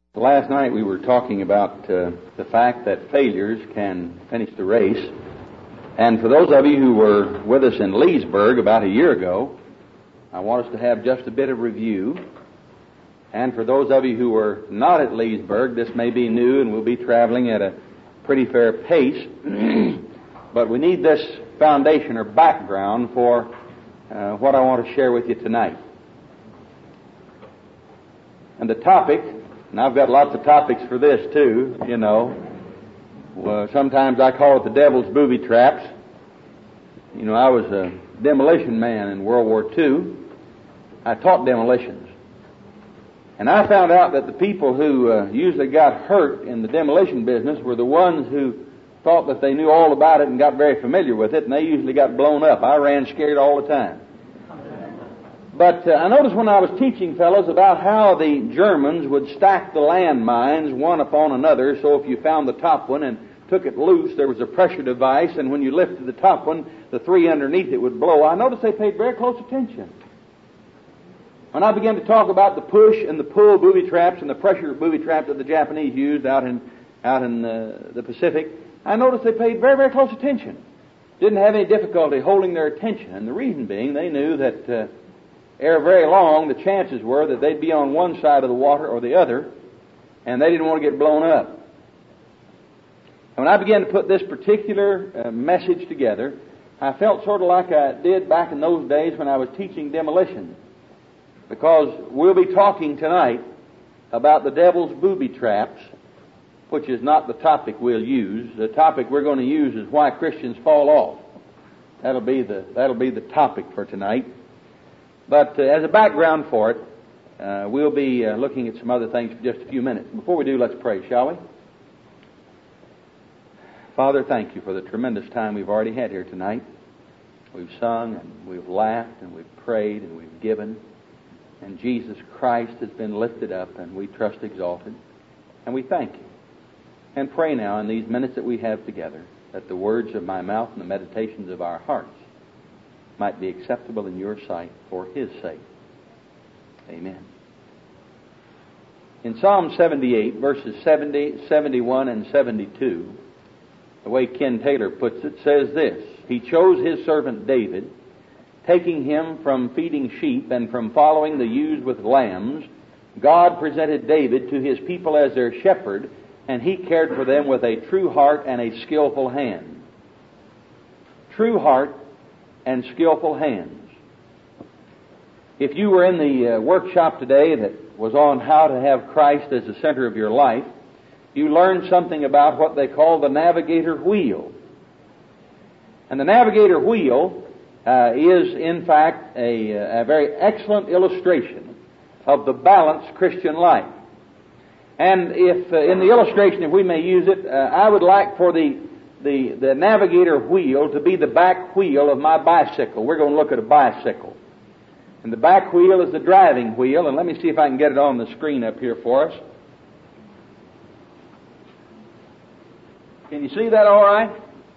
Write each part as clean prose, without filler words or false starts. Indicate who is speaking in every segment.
Speaker 1: Last night we were talking about the fact that failures can finish the race. And for those of you who were with us in Leesburg about a year ago, I want us to have just a bit of review. And for those of you who were not at Leesburg, this may be new and we'll be traveling at a pretty fair pace. But we need this foundation or background for what I want to share with you tonight. And the topic, and I've got lots of topics for this too, you know. Sometimes I call it the devil's booby traps. You know, I was a demolition man in World War II. I taught demolitions. And I found out that the people who usually got hurt in the demolition business were the ones who thought that they knew all about it and got very familiar with it, and they usually got blown up. I ran scared all the time. But I noticed when I was teaching fellows about how the Germans would stack the landmines one upon another, so if you found the top one and took it loose, there was a pressure device, and when you lifted the top one, the three underneath it would blow. I noticed they paid very close attention. When I began to talk about the push and the pull booby traps and the pressure booby traps that the Japanese used out in the Pacific, I noticed they paid very, very close attention. Didn't have any difficulty holding their attention, and the reason being they knew that ere very long, the chances were that they'd be on one side of the water or the other, and they didn't want to get blown up. And when I began to put this particular message together, I felt sort of like I did back in those days when I was teaching demolition, because we'll be talking tonight about the devil's booby traps, which is not the topic we'll use. The topic we're going to use is why Christians fall off. That'll be the topic for tonight. But as a background for it, we'll be looking at some other things for just a few minutes. Before we do, let's pray, shall we? Father, thank you for the tremendous time we've already had here tonight. We've sung and we've laughed and we've prayed and we've given. And Jesus Christ has been lifted up and we trust exalted. And we thank you. And pray now in these minutes that we have together that the words of my mouth and the meditations of our hearts might be acceptable in your sight for His sake. Amen. In Psalm 78, verses 70, 71, and 72, the way Ken Taylor puts it, says this: He chose His servant David, taking him from feeding sheep and from following the ewes with lambs. God presented David to His people as their shepherd, and He cared for them with a true heart and a skillful hand. True heart and skillful hands. If you were in the workshop today that was on how to have Christ as the center of your life, you learned something about what they call the navigator wheel. And the navigator wheel is, in fact, a very excellent illustration of the balanced Christian life. And if, in the illustration, if we may use it, I would like for the navigator wheel to be the back wheel of my bicycle. We're going to look at a bicycle. And the back wheel is the driving wheel, and let me see if I can get it on the screen up here for us. Can you see that all right?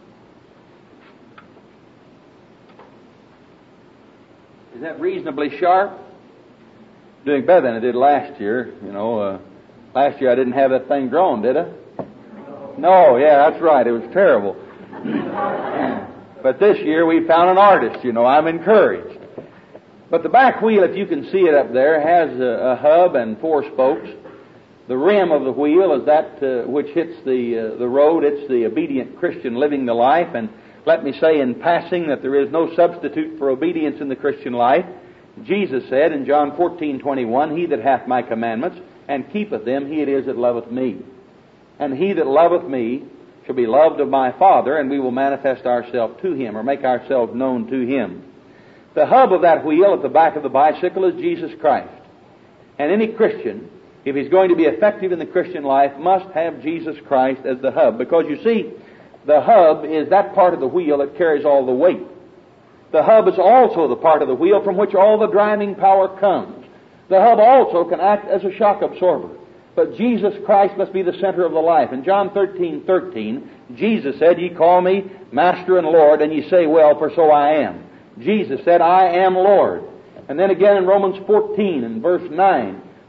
Speaker 1: Is that reasonably sharp? Doing better than I did last year. You know, last year I didn't have that thing drawn, did I? No, yeah, that's right. It was terrible. But this year we found an artist, you know. I'm encouraged. But the back wheel, if you can see it up there, has a hub and four spokes. The rim of the wheel is that which hits the road. It's the obedient Christian living the life. And let me say in passing that there is no substitute for obedience in the Christian life. Jesus said in John 14:21, He that hath my commandments and keepeth them, he it is that loveth me. And he that loveth me shall be loved of my Father, and we will manifest ourselves to Him, or make ourselves known to Him. The hub of that wheel at the back of the bicycle is Jesus Christ. And any Christian, if he's going to be effective in the Christian life, must have Jesus Christ as the hub. Because you see, the hub is that part of the wheel that carries all the weight. The hub is also the part of the wheel from which all the driving power comes. The hub also can act as a shock absorber. But Jesus Christ must be the center of the life. In John 13:13, Jesus said, Ye call me Master and Lord, and ye say, Well, for so I am. Jesus said, I am Lord. And then again in Romans 14 and verse 9,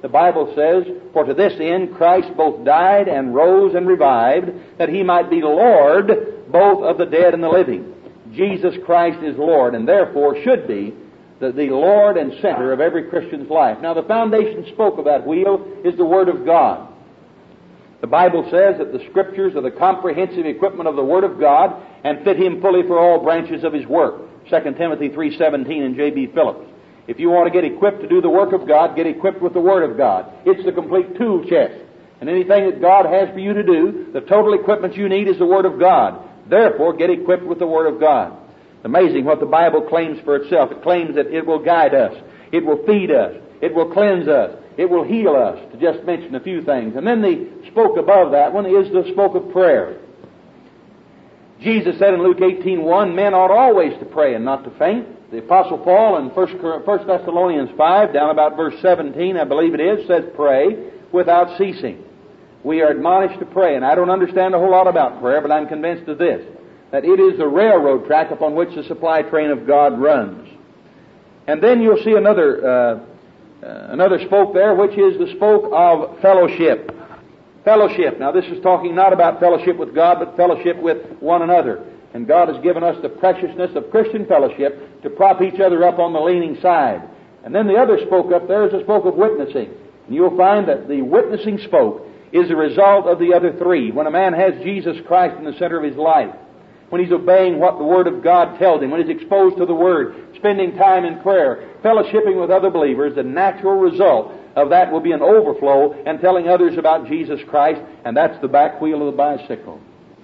Speaker 1: The Bible says, "For to this end Christ both died and rose and revived, that He might be Lord both of the dead and the living." Jesus Christ is Lord, and therefore should be the Lord and center of every Christian's life. Now, the foundation spoke of that wheel is the Word of God. The Bible says that the Scriptures are the comprehensive equipment of the Word of God and fit Him fully for all branches of His work. 2 Timothy 3:17 and J.B. Phillips. If you want to get equipped to do the work of God, get equipped with the Word of God. It's the complete tool chest. And anything that God has for you to do, the total equipment you need is the Word of God. Therefore, get equipped with the Word of God. It's amazing what the Bible claims for itself. It claims that it will guide us. It will feed us. It will cleanse us. It will heal us, to just mention a few things. And then the spoke above that one is the spoke of prayer. Jesus said in Luke 18:1, "Men ought always to pray and not to faint." The Apostle Paul in 1 Thessalonians 5, down about verse 17, I believe it is, says, "Pray without ceasing." We are admonished to pray, and I don't understand a whole lot about prayer, but I'm convinced of this, that it is the railroad track upon which the supply train of God runs. And then you'll see another spoke there, which is the spoke of fellowship. Fellowship. Now, this is talking not about fellowship with God, but fellowship with one another. And God has given us the preciousness of Christian fellowship to prop each other up on the leaning side. And then the other spoke up there is the spoke of witnessing. And you'll find that the witnessing spoke is a result of the other three. When a man has Jesus Christ in the center of his life, when he's obeying what the Word of God tells him, when he's exposed to the Word, spending time in prayer, fellowshipping with other believers, the natural result of that will be an overflow and telling others about Jesus Christ, and that's the back wheel of the bicycle.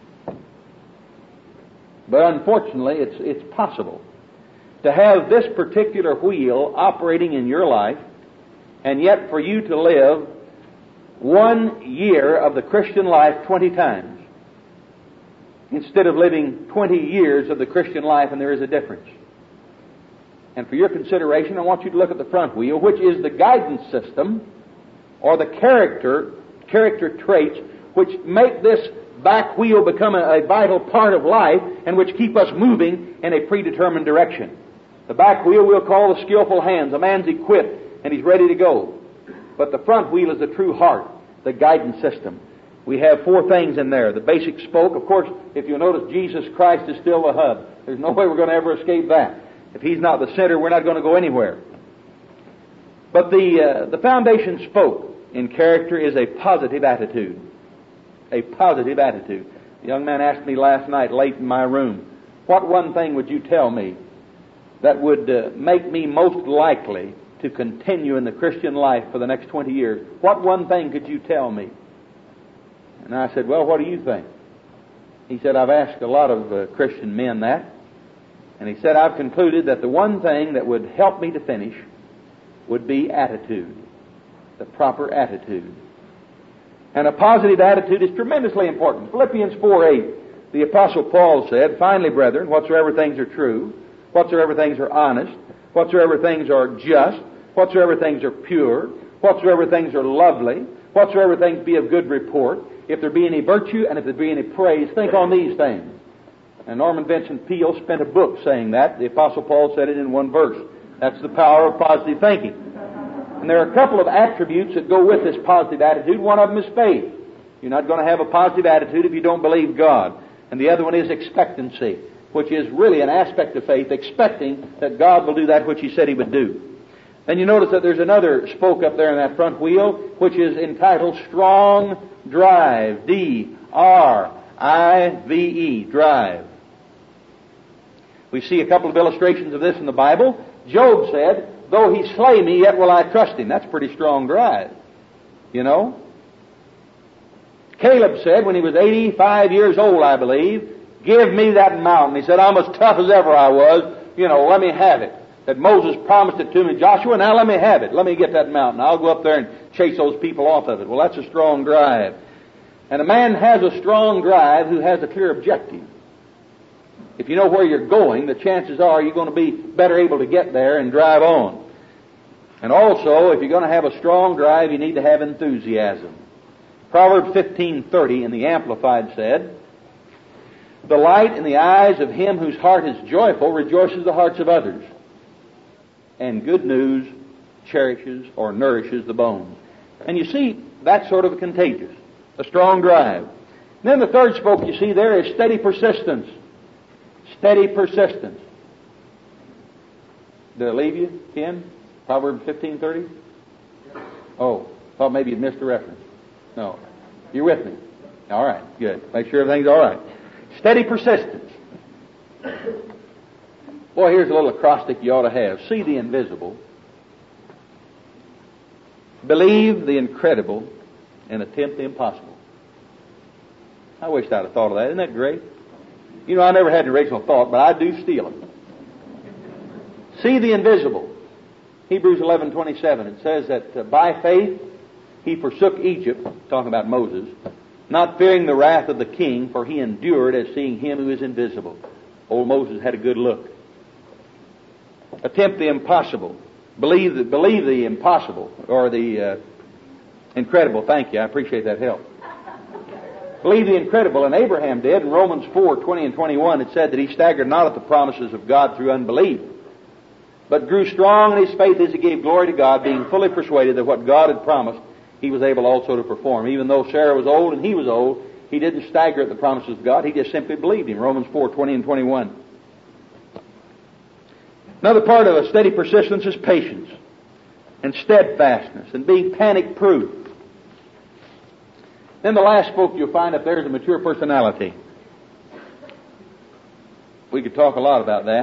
Speaker 1: But unfortunately, it's possible to have this particular wheel operating in your life, and yet for you to live 1 year of the Christian life 20 times, instead of living 20 years of the Christian life, and there is a difference. And for your consideration, I want you to look at the front wheel, which is the guidance system, or the character traits, which make this back wheel become a vital part of life, and which keep us moving in a predetermined direction. The back wheel we'll call the skillful hands. A man's equipped, and he's ready to go. But the front wheel is the true heart, the guidance system. We have 4 things in there. The basic spoke, of course, if you'll notice, Jesus Christ is still the hub. There's no way we're going to ever escape that. If He's not the center, we're not going to go anywhere. But the foundation spoke in character is a positive attitude. A positive attitude. The young man asked me last night, late in my room, what one thing would you tell me that would make me most likely to continue in the Christian life for the next 20 years? What one thing could you tell me? And I said, well, what do you think? He said, I've asked a lot of Christian men that. And he said, I've concluded that the one thing that would help me to finish would be attitude. The proper attitude. And a positive attitude is tremendously important. Philippians 4:8, the Apostle Paul said, finally, brethren, whatsoever things are true, whatsoever things are honest, whatsoever things are just, whatsoever things are pure, whatsoever things are lovely, whatsoever things be of good report, if there be any virtue and if there be any praise, think on these things. And Norman Vincent Peale spent a book saying that. The Apostle Paul said it in one verse. That's the power of positive thinking. And there are a couple of attributes that go with this positive attitude. One of them is faith. You're not going to have a positive attitude if you don't believe God. And the other one is expectancy, which is really an aspect of faith, expecting that God will do that which He said He would do. Then you notice that there's another spoke up there in that front wheel, which is entitled Strong Drive. D-R-I-V-E, drive. We see a couple of illustrations of this in the Bible. Job said, though He slay me, yet will I trust Him. That's pretty strong drive, you know. Caleb said, when he was 85 years old, I believe, give me that mountain. He said, I'm as tough as ever I was. You know, let me have it. That Moses promised it to me, Joshua, now let me have it. Let me get that mountain. I'll go up there and chase those people off of it. Well, that's a strong drive. And a man has a strong drive who has a clear objective. If you know where you're going, the chances are you're going to be better able to get there and drive on. And also, if you're going to have a strong drive, you need to have enthusiasm. Proverbs 15:30 in the Amplified said, the light in the eyes of him whose heart is joyful rejoices the hearts of others. And good news cherishes or nourishes the bones. And you see, that's sort of contagious. A strong drive. And then the third spoke you see there is steady persistence. Steady persistence. Did I leave you, Ken? Proverbs 15:30? Oh, thought maybe you'd missed a reference. No. You're with me? All right, good. Make sure everything's all right. Steady persistence. Boy, here's a little acrostic you ought to have. See the invisible. Believe the incredible and attempt the impossible. I wish I'd have thought of that. Isn't that great? You know, I never had the original thought, but I do steal it. See the invisible. Hebrews 11:27. It says that by faith he forsook Egypt, talking about Moses, not fearing the wrath of the king, for he endured as seeing him who is invisible. Old Moses had a good look. Attempt the impossible. Believe the impossible, or the incredible. Thank you. I appreciate that help. Believe the incredible, and Abraham did. In Romans 4:20 and 21, it said that he staggered not at the promises of God through unbelief, but grew strong in his faith as he gave glory to God, being fully persuaded that what God had promised, he was able also to perform. Even though Sarah was old and he was old, he didn't stagger at the promises of God. He just simply believed him. Romans 4:20 and 21. Another part of a steady persistence is patience and steadfastness and being panic-proof. Then the last spoke you'll find up there is a mature personality. We could talk a lot about that.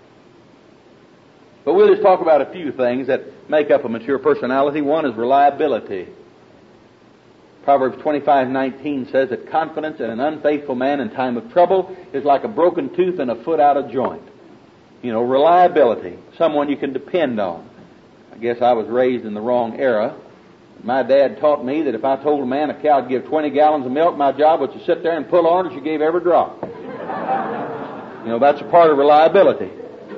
Speaker 1: But we'll just talk about a few things that make up a mature personality. One is reliability. Proverbs 25:19 says that confidence in an unfaithful man in time of trouble is like a broken tooth and a foot out of joint. You know, reliability. Someone you can depend on. I guess I was raised in the wrong era. My dad taught me that if I told a man a cow would give 20 gallons of milk, my job was to sit there and pull on her till she gave every drop. You know, that's a part of reliability.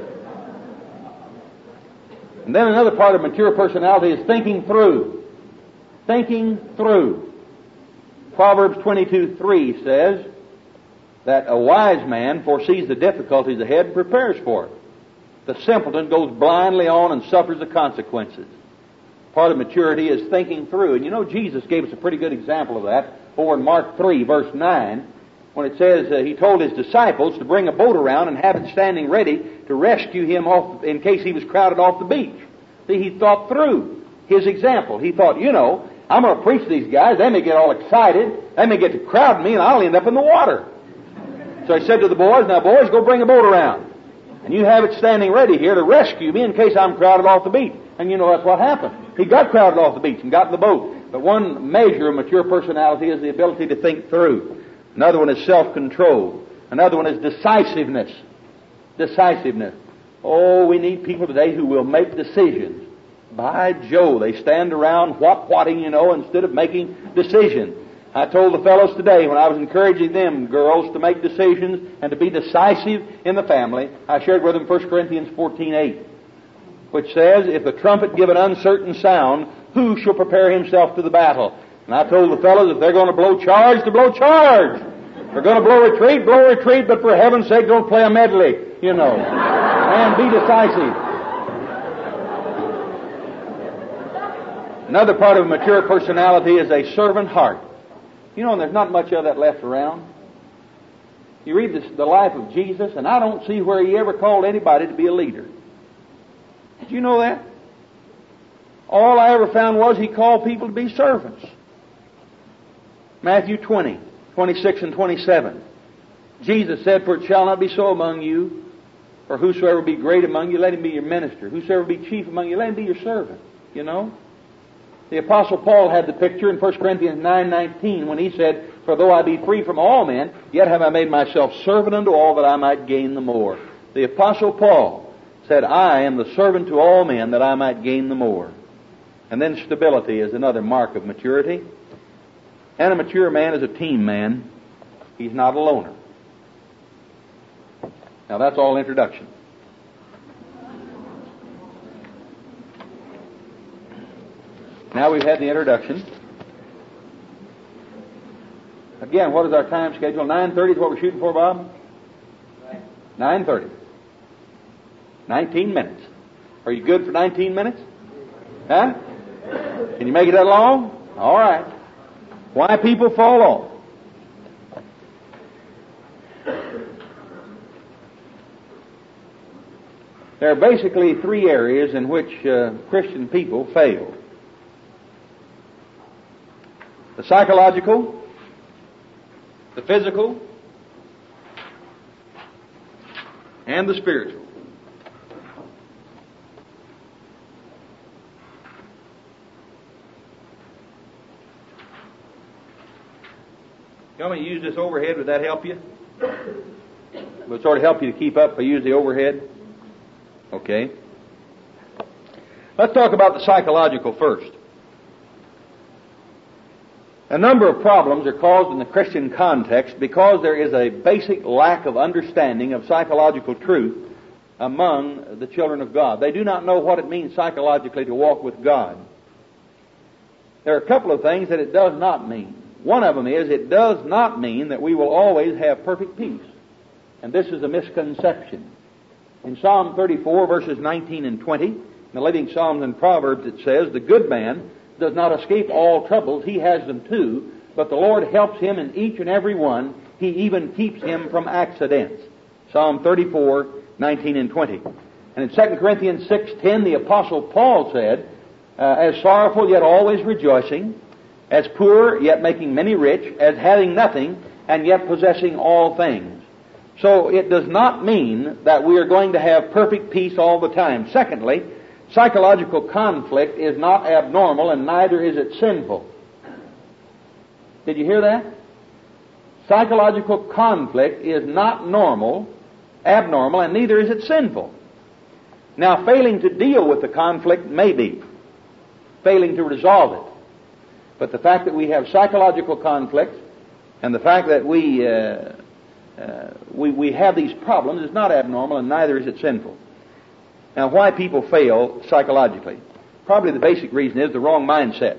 Speaker 1: And then another part of mature personality is thinking through. Thinking through. Proverbs 22:3 says that a wise man foresees the difficulties ahead and prepares for it. The simpleton goes blindly on and suffers the consequences. Part of maturity is thinking through. And you know, Jesus gave us a pretty good example of that over in Mark 3, verse 9, when it says he told his disciples to bring a boat around and have it standing ready to rescue him off in case he was crowded off the beach. See, he thought through his example. He thought, you know, I'm going to preach to these guys. They may get all excited. They may get to crowd me, and I'll end up in the water. So he said to the boys, now boys, go bring a boat around. And you have it standing ready here to rescue me in case I'm crowded off the beach. And you know that's what happened. He got crowded off the beach and got in the boat. But one measure of mature personality is the ability to think through. Another one is self-control. Another one is decisiveness. Decisiveness. Oh, we need people today who will make decisions. By Jove, they stand around what-whatting, you know, instead of making decisions. I told the fellows today when I was encouraging them, girls, to make decisions and to be decisive in the family, I shared with them 1 Corinthians 14:8, which says, if the trumpet give an uncertain sound, who shall prepare himself to the battle? And I told the fellows, if they're going to blow charge, to blow charge. If they're going to blow retreat, but for heaven's sake, don't play a medley, you know. And be decisive. Another part of a mature personality is a servant heart. You know, and there's not much of that left around. You read the life of Jesus, and I don't see where he ever called anybody to be a leader. Did you know that? All I ever found was he called people to be servants. Matthew 20:26 and 27. Jesus said, for it shall not be so among you, for whosoever be great among you, let him be your minister. Whosoever be chief among you, let him be your servant. You know? The Apostle Paul had the picture in 1 Corinthians 9:19 when he said, for though I be free from all men, yet have I made myself servant unto all that I might gain the more. The Apostle Paul said, I am the servant to all men that I might gain the more. And then stability is another mark of maturity. And a mature man is a team man. He's not a loner. Now that's all introduction. Now we've had the introduction. Again, what is our time schedule? 9:30 is what we're shooting for, Bob? 9:30. 19 minutes. Are you good for 19 minutes? Huh? Can you make it that long? All right. Why people fall off. There are basically three areas in which Christian people fail. The psychological, the physical, and the spiritual. You want me to use this overhead? Would that help you? Would it sort of help you to keep up if I use the overhead? Okay. Let's talk about the psychological first. A number of problems are caused in the Christian context because there is a basic lack of understanding of psychological truth among the children of God. They do not know what it means psychologically to walk with God. There are a couple of things that it does not mean. One of them is it does not mean that we will always have perfect peace. And this is a misconception. In Psalm 34, verses 19 and 20, in the Living Psalms and Proverbs, it says, "The good man does not escape all troubles, he has them too, but the Lord helps him in each and every one. He even keeps him from accidents." Psalm 34, 19 and 20. And in 2 Corinthians 6:10, the Apostle Paul said, "As sorrowful yet always rejoicing, as poor yet making many rich, as having nothing and yet possessing all things." So it does not mean that we are going to have perfect peace all the time. Secondly, psychological conflict is not abnormal and neither is it sinful. Did you hear that? Psychological conflict is not abnormal, and neither is it sinful. Now, failing to deal with the conflict may be. Failing to resolve it. But the fact that we have psychological conflicts and the fact that we have these problems is not abnormal and neither is it sinful. Now, why people fail psychologically? Probably the basic reason is the wrong mindset.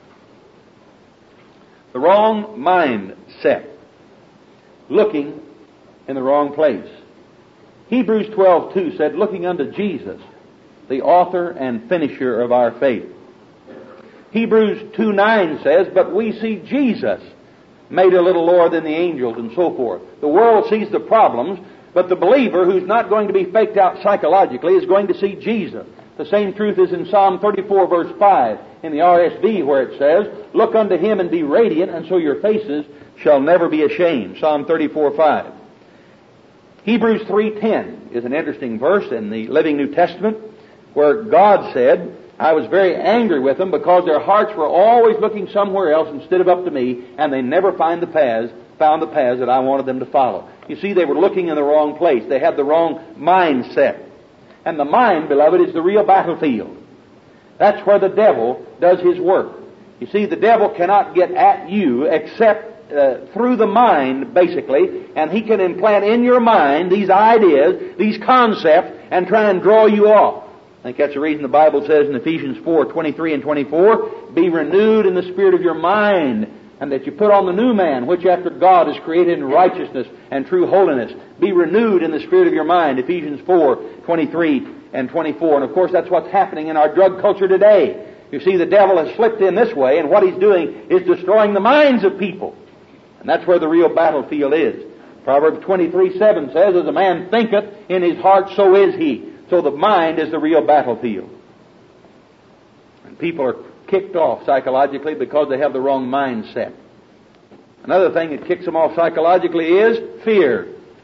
Speaker 1: The wrong mindset. Looking in the wrong place. Hebrews 12:2 said, "Looking unto Jesus, the author and finisher of our faith." Hebrews 2:9 says, "But we see Jesus made a little lower than the angels," and so forth. The world sees the problems, but the believer who's not going to be faked out psychologically is going to see Jesus. The same truth is in Psalm 34 verse 5 in the RSV where it says, "Look unto Him and be radiant, and so your faces shall never be ashamed." Psalm 34:5. Hebrews 3:10 is an interesting verse in the Living New Testament where God said, "I was very angry with them because their hearts were always looking somewhere else instead of up to me, and they never found the paths that I wanted them to follow." You see, they were looking in the wrong place. They had the wrong mindset. And the mind, beloved, is the real battlefield. That's where the devil does his work. You see, the devil cannot get at you except through the mind, basically, and he can implant in your mind these ideas, these concepts, and try and draw you off. I think that's the reason the Bible says in Ephesians 4:23 and 24, "Be renewed in the spirit of your mind, and that you put on the new man, which after God is created in righteousness and true holiness." Be renewed in the spirit of your mind, Ephesians 4:23 and 24. And of course that's what's happening in our drug culture today. You see, the devil has slipped in this way, and what he's doing is destroying the minds of people. And that's where the real battlefield is. Proverbs 23:7 says, "As a man thinketh in his heart, so is he." So the mind is the real battlefield. And people are kicked off psychologically because they have the wrong mindset. Another thing that kicks them off psychologically is fear.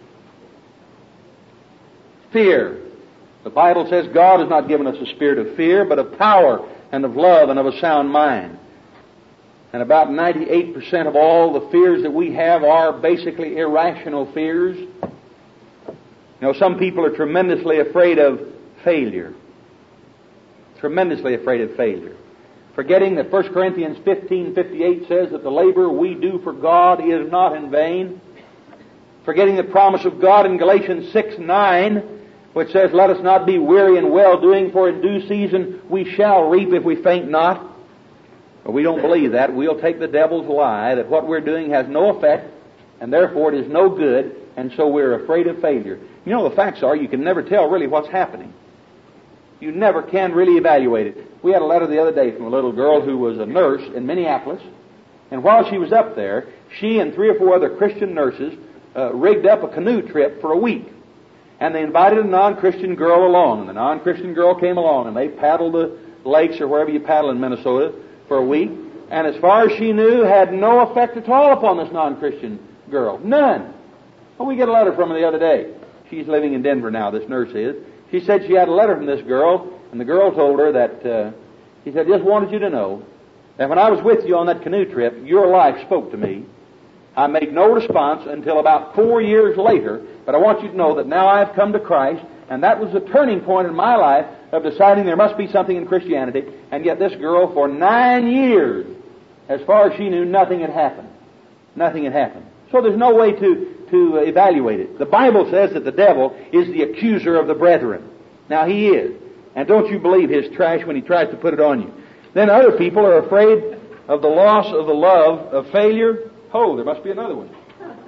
Speaker 1: Fear. The Bible says God has not given us a spirit of fear, but of power and of love and of a sound mind. And about 98% of all the fears that we have are basically irrational fears. You know, some people are tremendously afraid of failure. Tremendously afraid of failure. Forgetting that 1 Corinthians 15:58 says that the labor we do for God is not in vain. Forgetting the promise of God in Galatians 6:9, which says, "Let us not be weary in well-doing, for in due season we shall reap if we faint not." But we don't believe that. We'll take the devil's lie that what we're doing has no effect, and therefore it is no good, and so we're afraid of failure. You know, the facts are you can never tell really what's happening. You never can really evaluate it. We had a letter the other day from a little girl who was a nurse in Minneapolis, and while she was up there, she and 3 or 4 other Christian nurses rigged up a canoe trip for a week. And they invited a non-Christian girl along, and the non-Christian girl came along, and they paddled the lakes or wherever you paddle in Minnesota for a week, and as far as she knew, had no effect at all upon this non-Christian girl. None. Well, we get a letter from her the other day. She's living in Denver now, this nurse is. She said she had a letter from this girl, and the girl told her that, she said, just wanted you to know that when I was with you on that canoe trip, your life spoke to me. I made no response until about 4 years later, but I want you to know that now I have come to Christ, and that was the turning point in my life of deciding there must be something in Christianity, and yet this girl for 9 years, as far as she knew, nothing had happened. Nothing had happened. So there's no way to evaluate it. The Bible says that the devil is the accuser of the brethren. Now he is. And don't you believe his trash when he tries to put it on you. Then other people are afraid of the loss of the love of failure. Oh, there must be another one.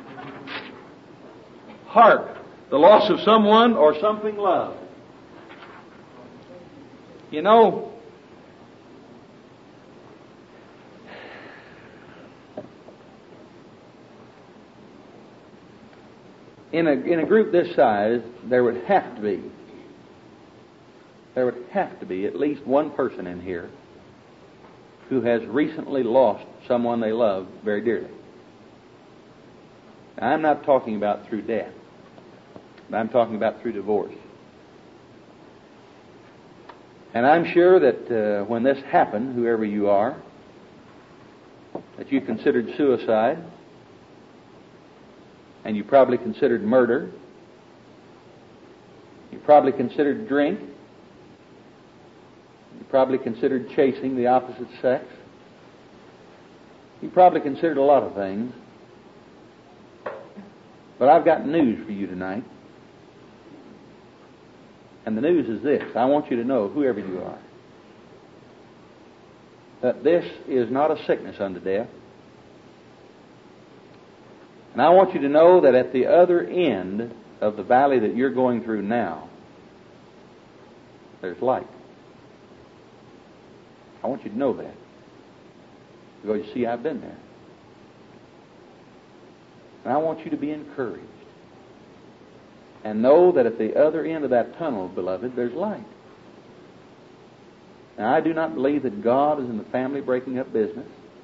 Speaker 1: Hark, the loss of someone or something loved. You know, in a group this size, there would have to be at least one person in here who has recently lost someone they love very dearly. Now, I'm not talking about through death. I'm talking about through divorce. And I'm sure that when this happened, whoever you are, that you considered suicide, and you probably considered murder, you probably considered drink, you probably considered chasing the opposite sex, you probably considered a lot of things. But I've got news for you tonight. And the news is this. I want you to know, whoever you are, that this is not a sickness unto death. And I want you to know that at the other end of the valley that you're going through now, there's light. I want you to know that. Because you see, I've been there. And I want you to be encouraged. And know that at the other end of that tunnel, beloved, there's light. Now, I do not believe that God is in the family breaking up business.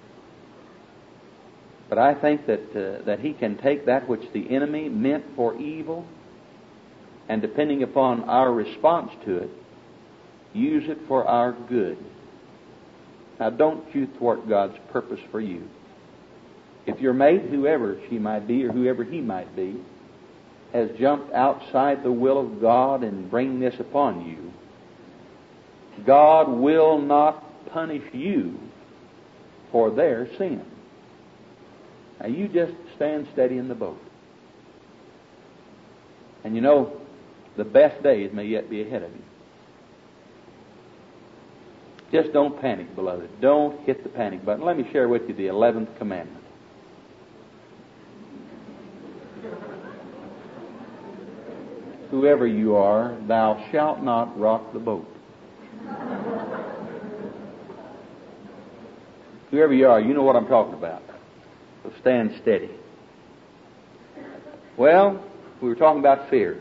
Speaker 1: But I think that He can take that which the enemy meant for evil, and depending upon our response to it, use it for our good. Now, don't you thwart God's purpose for you. If your mate, whoever she might be or whoever he might be, has jumped outside the will of God in bringing this upon you, God will not punish you for their sin. Now, you just stand steady in the boat. And you know, the best days may yet be ahead of you. Just don't panic, beloved. Don't hit the panic button. Let me share with you the 11th commandment. Whoever you are, thou shalt not rock the boat. Whoever you are, you know what I'm talking about. So stand steady. Well, we were talking about fear.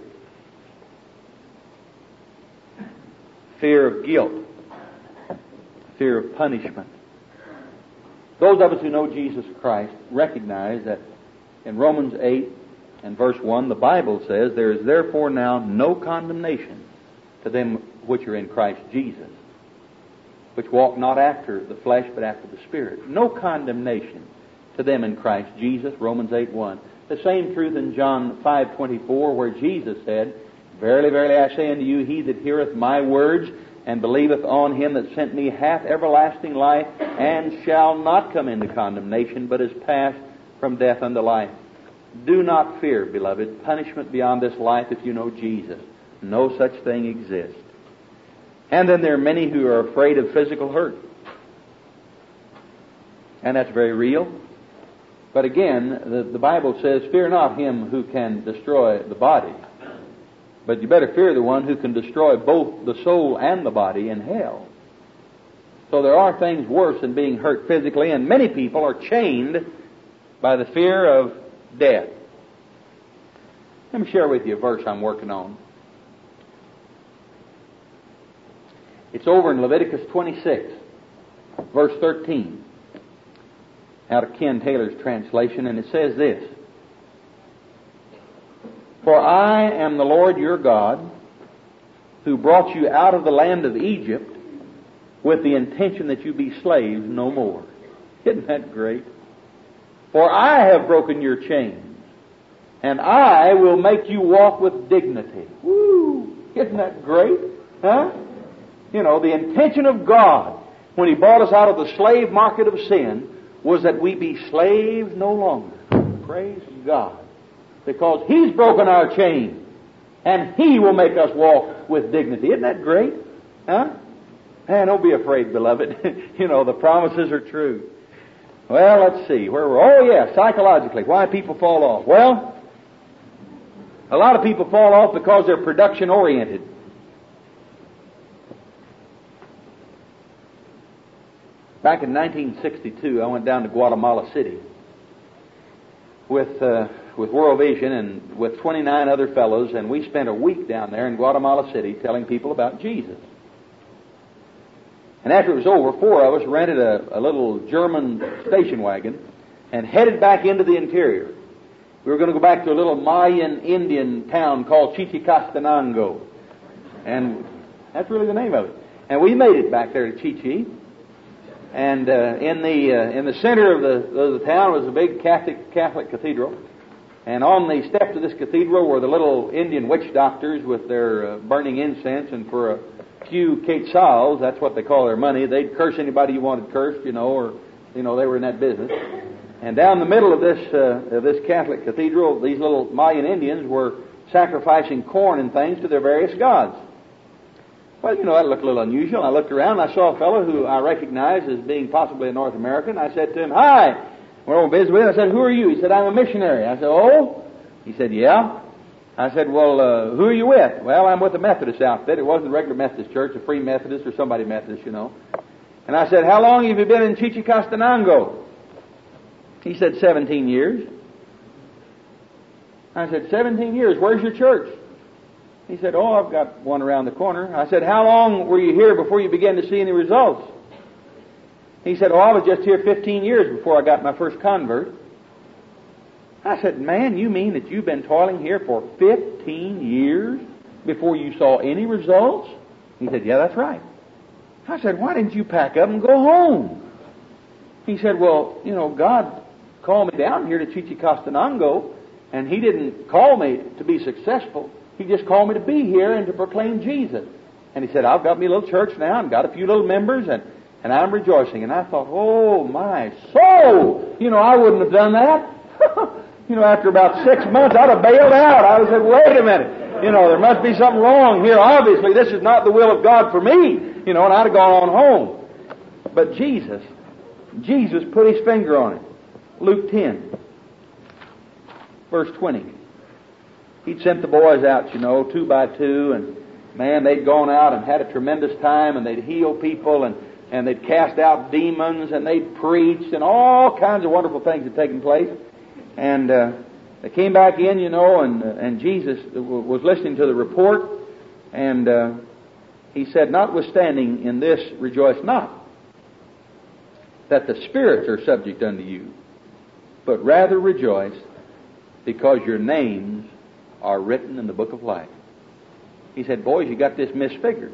Speaker 1: Fear of guilt. Fear of punishment. Those of us who know Jesus Christ recognize that in Romans 8 and verse 1, the Bible says, there is therefore now no condemnation to them which are in Christ Jesus, which walk not after the flesh but after the Spirit. No condemnation to them in Christ Jesus, Romans 8:1. The same truth in John 5:24, where Jesus said, Verily, verily, I say unto you, he that heareth my words and believeth on him that sent me hath everlasting life, and shall not come into condemnation, but is passed from death unto life. Do not fear, beloved, punishment beyond this life if you know Jesus. No such thing exists. And then there are many who are afraid of physical hurt. And that's very real. But again, the Bible says, fear not him who can destroy the body, But you better fear the one who can destroy both the soul and the body in hell. So there are things worse than being hurt physically, and many people are chained by the fear of death. Let me share with you a verse I'm working on. It's over in Leviticus 26, verse 13, out of Ken Taylor's translation, and it says this: "For I am the Lord your God, who brought you out of the land of Egypt with the intention that you be slaves no more." Isn't that great? "For I have broken your chains, and I will make you walk with dignity." Woo! Isn't that great? Huh? You know, the intention of God when He brought us out of the slave market of sin was that we be slaves no longer. Praise God. Because He's broken our chains, and He will make us walk with dignity. Isn't that great? Huh? Man, don't be afraid, beloved. You know, the promises are true. Well, let's see. Psychologically. Why people fall off? Well, a lot of people fall off because they're production-oriented. Back in 1962, I went down to Guatemala City with World Vision and with 29 other fellows, and we spent a week down there in Guatemala City telling people about Jesus. And after it was over, 4 of us rented a little German station wagon and headed back into the interior. We were going to go back to a little Mayan Indian town called Chichicastenango. And that's really the name of it. And we made it back there to Chichi. And in the center of the town was a big Catholic cathedral. And on the steps of this cathedral were the little Indian witch doctors with their burning incense, and for a few quetzals, that's what they call their money, they'd curse anybody you wanted cursed, or they were in that business. And down the middle of this Catholic cathedral, these little Mayan Indians were sacrificing corn and things to their various gods. Well, that looked a little unusual. I looked around and I saw a fellow who I recognized as being possibly a North American. I said to him, "Hi." We're on business with him. I said, "Who are you?" He said, "I'm a missionary." I said, "Oh?" He said, "Yeah." I said, "Well, who are you with?" "Well, I'm with a Methodist outfit." It wasn't a regular Methodist church, a Free Methodist or somebody Methodist, And I said, "How long have you been in Chichicastenango?" He said, 17 years. I said, 17 years. Where's your church? He said, "Oh, I've got one around the corner." I said, "How long were you here before you began to see any results?" He said, "Oh, I was just here 15 years before I got my first convert." I said, "Man, you mean that you've been toiling here for 15 years before you saw any results?" He said, "Yeah, that's right." I said, "Why didn't you pack up and go home?" He said, "Well, God called me down here to Chichicastenango, and He didn't call me to be successful. He just called me to be here and to proclaim Jesus." And he said, "I've got me a little church now and got a few little members, and I'm rejoicing." And I thought, oh, my soul! I wouldn't have done that. After about 6 months, I'd have bailed out. I would have said, "Wait a minute. There must be something wrong here. Obviously, this is not the will of God for me." And I'd have gone on home. But Jesus put His finger on it. Luke 10, verse 20. He'd sent the boys out, 2 by 2, and man, they'd gone out and had a tremendous time, and they'd heal people, and they'd cast out demons, and they'd preached, and all kinds of wonderful things had taken place. And they came back in, and Jesus was listening to the report, and He said, "Notwithstanding in this rejoice not, that the spirits are subject unto you, but rather rejoice, because your names are written in the book of life." He said, "Boys, you got this misfigured."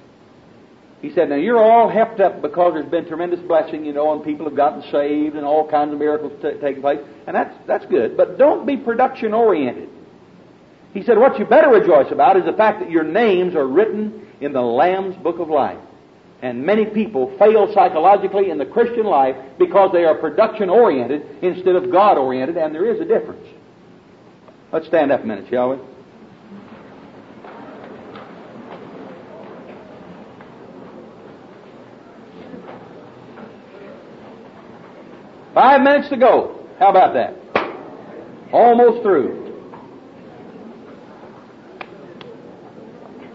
Speaker 1: He said, "Now you're all hepped up because there's been tremendous blessing, and people have gotten saved and all kinds of miracles taking place, and that's good. But don't be production oriented." He said, "What you better rejoice about is the fact that your names are written in the Lamb's book of life." And many people fail psychologically in the Christian life because they are production oriented instead of God oriented, and there is a difference. Let's stand up a minute, shall we? Five minutes to go. How about that? Almost through.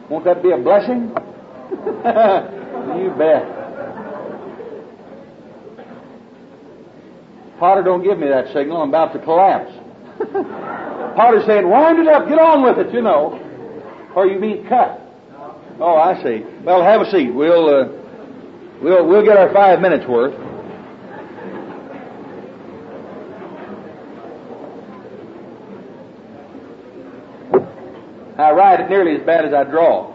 Speaker 1: Won't that be a blessing? You bet. Potter, don't give me that signal. I'm about to collapse. Potter's saying, wind it up, get on with it, you know. Or you mean cut? Oh, I see. Well, have a seat. We'll get our 5 minutes worth. I write it nearly as bad as I draw.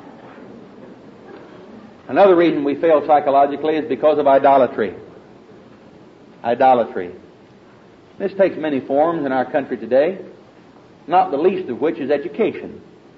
Speaker 1: Another reason we fail psychologically is because of idolatry. Idolatry. This takes many forms in our country today, not the least of which is education.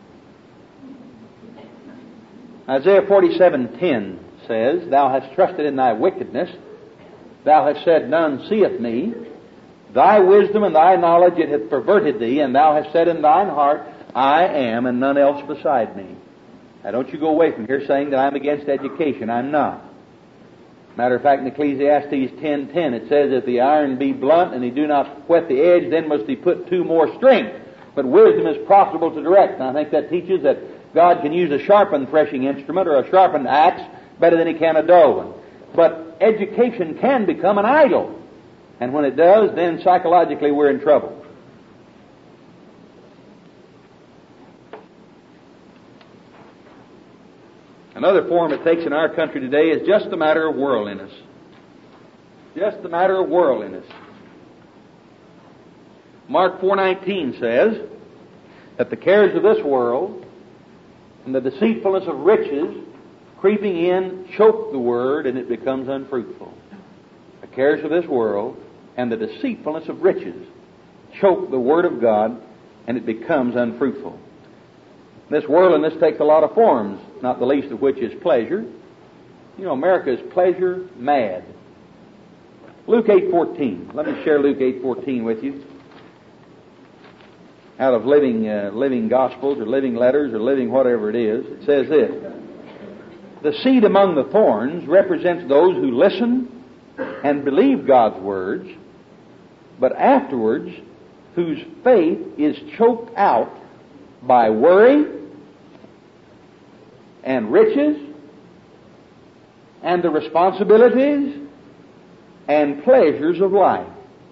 Speaker 1: Isaiah 47:10 says, Thou hast trusted in thy wickedness, thou hast said, None seeth me. Thy wisdom and thy knowledge it hath perverted thee, and thou hast said in thine heart, I am, and none else beside me. Now don't you go away from here saying that I'm against education. I'm not. Matter of fact, in Ecclesiastes 10:10 it says, If the iron be blunt and he do not whet the edge, then must he put to more strength. But wisdom is profitable to direct. And I think that teaches that God can use a sharpened threshing instrument or a sharpened axe better than he can a dull one. But education can become an idol. And when it does, then psychologically we're in trouble. Another form it takes in our country today is just a matter of worldliness. Just a matter of worldliness. Mark 4:19 says that the cares of this world and the deceitfulness of riches creeping in choke the word and it becomes unfruitful. The cares of this world and the deceitfulness of riches choke the word of God and it becomes unfruitful. This worldliness takes a lot of forms, not the least of which is pleasure. You know, America is pleasure mad. Luke 8:14. Let me share Luke 8:14 with you. Out of Living Gospels or Living Letters or Living whatever it is. It says this. The seed among the thorns represents those who listen and believe God's words, but afterwards whose faith is choked out by worry and riches and the responsibilities and pleasures of life.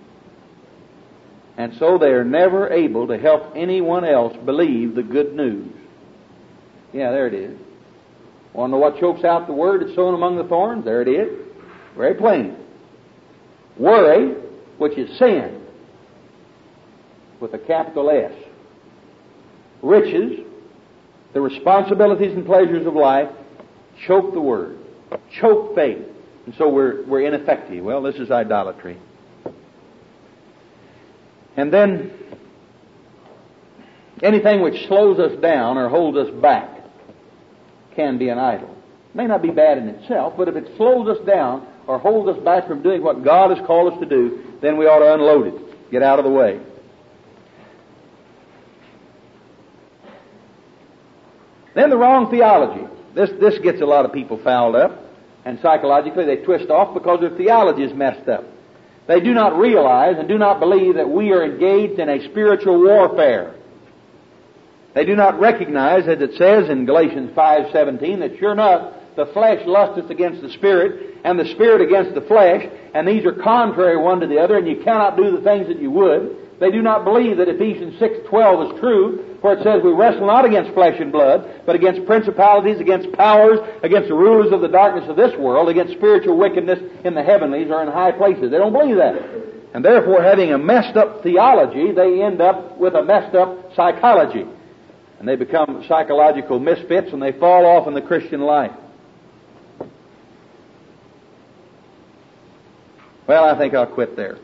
Speaker 1: And so they are never able to help anyone else believe the good news. Yeah, there it is. Want to know what chokes out the word that's sown among the thorns? There it is. Very plain. Worry, which is sin, with a capital S. Riches, the responsibilities and pleasures of life, choke the word, choke faith. And so we're ineffective. Well, this is idolatry. And then anything which slows us down or holds us back can be an idol. It may not be bad in itself, but if it slows us down or holds us back from doing what God has called us to do, then we ought to unload it, get out of the way. Then the wrong theology. This gets a lot of people fouled up, and psychologically they twist off because their theology is messed up. They do not realize and do not believe that we are engaged in a spiritual warfare. They do not recognize, as it says in Galatians 5:17, that sure enough, the flesh lusteth against the spirit, and the spirit against the flesh, and these are contrary one to the other, and you cannot do the things that you would. They do not believe that Ephesians 6:12 is true, where it says we wrestle not against flesh and blood, but against principalities, against powers, against the rulers of the darkness of this world, against spiritual wickedness in the heavenlies or in high places. They don't believe that. And therefore, having a messed up theology, they end up with a messed up psychology. And they become psychological misfits and they fall off in the Christian life. Well, I think I'll quit there.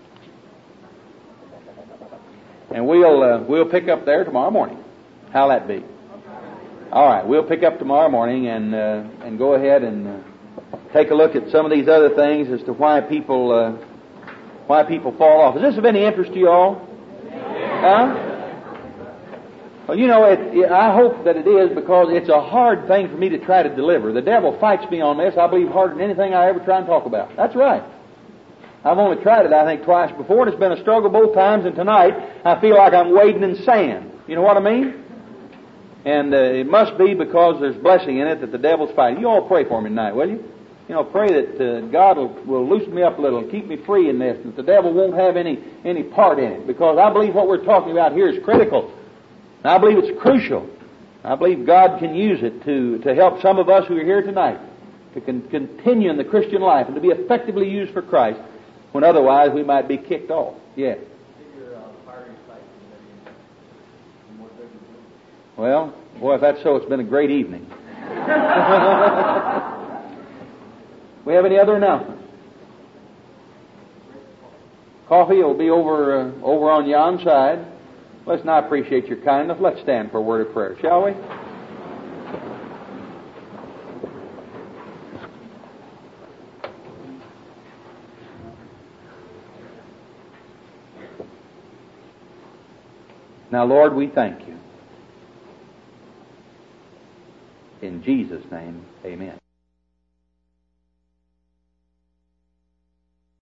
Speaker 1: And we'll pick up there tomorrow morning. How'll that be? All right, we'll pick up tomorrow morning and go ahead and take a look at some of these other things as to why people fall off. Is this of any interest to you all? Huh? Well, you know, I hope that it is, because it's a hard thing for me to try to deliver. The devil fights me on this, I believe, harder than anything I ever try and talk about. That's right. I've only tried it, I think, twice before, and it's been a struggle both times, and tonight I feel like I'm wading in sand. You know what I mean? And it must be because there's blessing in it that the devil's fighting. You all pray for me tonight, will you? You know, pray that God will loosen me up a little and keep me free in this, and that the devil won't have any part in it. Because I believe what we're talking about here is critical. And I believe it's crucial. I believe God can use it to help some of us who are here tonight to continue in the Christian life and to be effectively used for Christ when otherwise we might be kicked off. Yeah. Well, boy, if that's so, it's been a great evening. We have any other announcements? Coffee will be over on yon side. Listen, I appreciate your kindness. Let's stand for a word of prayer, shall we? Now, Lord, we thank you. In Jesus' name, amen.